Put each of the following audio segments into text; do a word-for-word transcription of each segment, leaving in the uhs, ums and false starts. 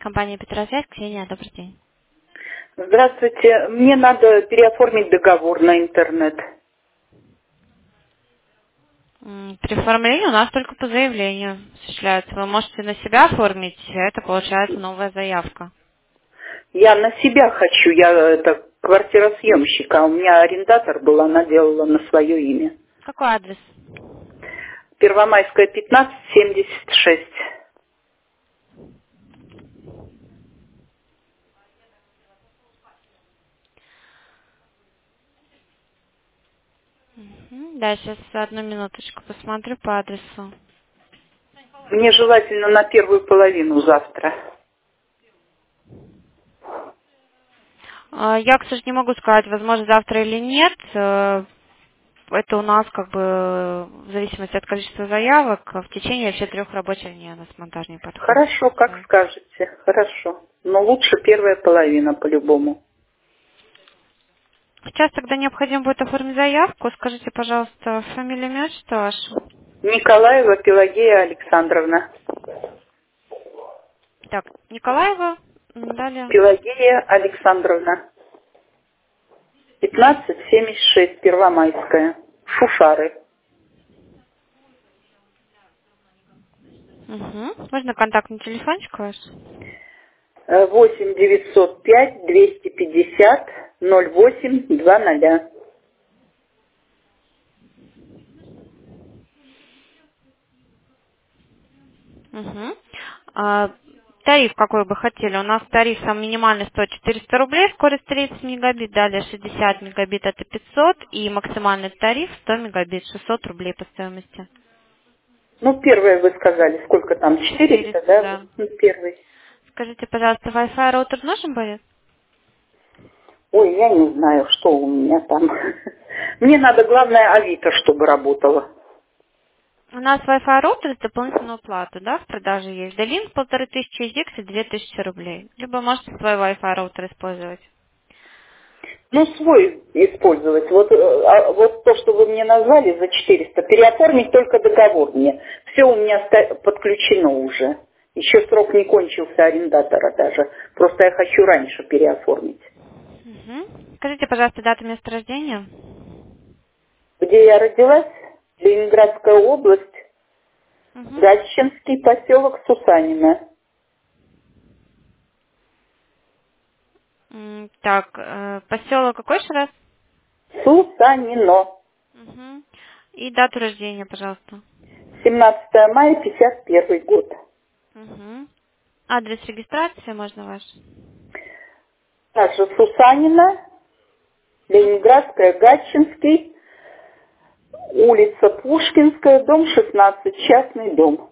Компания Петросвязь, Ксения, добрый день. Здравствуйте. Мне надо переоформить договор на интернет. М, При оформлении у нас только по заявлению осуществляется. Вы можете на себя оформить, а это получается новая заявка. Я на себя хочу. Я это квартиросъемщик, а у меня арендатор был, она делала на свое имя. Какой адрес? Первомайская, пятнадцать, семьдесят шесть. Мгм. Да, сейчас одну минуточку посмотрю по адресу. Мне желательно на первую половину завтра. А, Я, к сожалению, не могу сказать, возможно, завтра или нет. Э, Это у нас как бы в зависимости от количества заявок в течение вообще трех рабочих дней у нас монтажник подходит. Хорошо, как скажете. Хорошо. Но лучше первая половина по-любому. Сейчас тогда необходимо будет оформить заявку. Скажите, пожалуйста, фамилию, имя, отчество ваше. Николаева Пелагея Александровна. Так, Николаева, м, далее. Пелагея Александровна. пятнадцать семьдесят шесть, Первомайская. Шушары. Угу. Можно контактный телефончик ваш? восемь девятьсот пять двести пятьдесят ноль восемь два ноль. Угу. А, тариф какой бы хотели? У нас тариф сам минимальный стоит четыреста рублей, скорость тридцать мегабит, далее шестьдесят мегабит это пятьсот, и максимальный тариф сто мегабит, шестьсот рублей по стоимости. Ну, первое вы сказали, сколько там, четыреста, четыреста, да? да. Ну, первый. Скажите, пожалуйста, Wi-Fi роутер нужен будет? Ой, я не знаю, что у меня там. Мне надо, главное, Авито, чтобы работало. У нас Wi-Fi роутер с дополнительную плату, да, в продаже есть. Долинк полторы тысячи, Zix две тысячи рублей. Либо можете свой Wi-Fi роутер использовать. Ну, свой использовать. Вот, э, а вот то, что вы мне назвали за четыреста, переоформить только договор мне. Все у меня ста- подключено уже. Еще срок не кончился арендатора даже. Просто я хочу раньше переоформить. Угу. Скажите, пожалуйста, дату места рождения. Где я родилась? Ленинградская область, Угу. Гатчинский поселок Сусанина. М, Так, э, поселок какой еще раз? Сусанино. Угу. И дату рождения, пожалуйста. семнадцатое мая пятьдесят первый год. Угу. Адрес регистрации можно ваш? Также Сусанина, Ленинградская, Гатчинский, улица Пушкинская, дом шестнадцать, частный дом.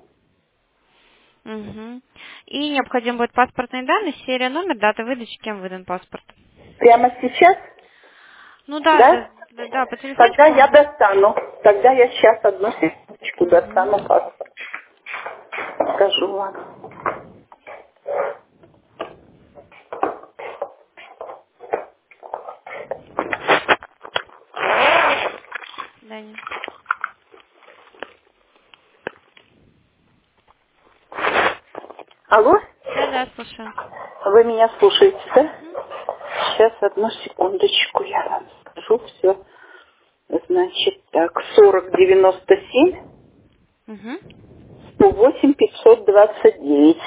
Угу. И необходим будет паспортные данные, серия, номер, дата выдачи, кем выдан паспорт. Прямо сейчас, Ну да, да, да? да, да, по Тогда телефончику я можно. достану. Тогда я сейчас одну секундочку Угу. достану паспорт. Скажу вам. Да, не. Алло? Да, да, слушаю. Вы меня слушаете, да? Угу. Сейчас, одну секундочку, я вам скажу все. Значит, так, сорок девяносто семь, Угу. сто восемь, пятьсот двадцать девять.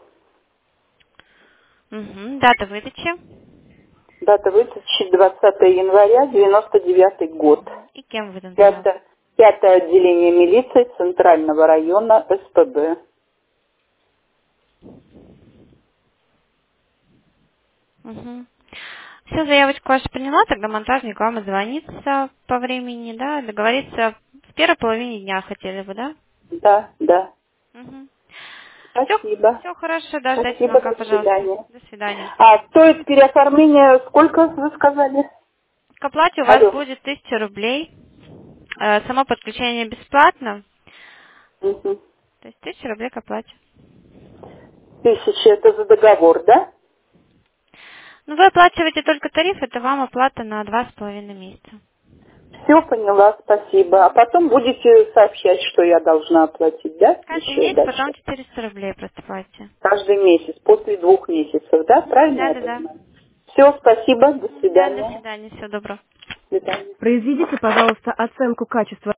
Угу. Дата выдачи. Дата выдачи двадцатое января, девяносто девятый год. Угу. И кем выдан, пожалуйста. Пятое, пятое отделение милиции Центрального района СПБ. Угу. Все, заявочку вашу приняла, тогда монтажник вам звонится по времени, да, договориться в первой половине дня хотели бы, да? Да, да. Угу. Все, Спасибо. все хорошо, да, ждайте Спасибо, звонка, до пожалуйста. свидания. До свидания. А стоит переоформление, сколько вы сказали? К оплате у вас Алло. будет тысяча рублей. Э, Само подключение бесплатно. Угу. То есть тысяча рублей к оплате. Тысяча это за договор, да? Ну, вы оплачиваете только тариф, это вам оплата на два с половиной месяца. Все поняла, спасибо. А потом будете сообщать, что я должна оплатить, да? Каждый Еще месяц, дальше. потом четыреста рублей просто платите. Каждый месяц, после двух месяцев, да? Правильно Да, я да, да. понимаю? Все, спасибо, до Да, до свидания. свидания, всего доброго. До свидания. Произведите, пожалуйста, оценку качества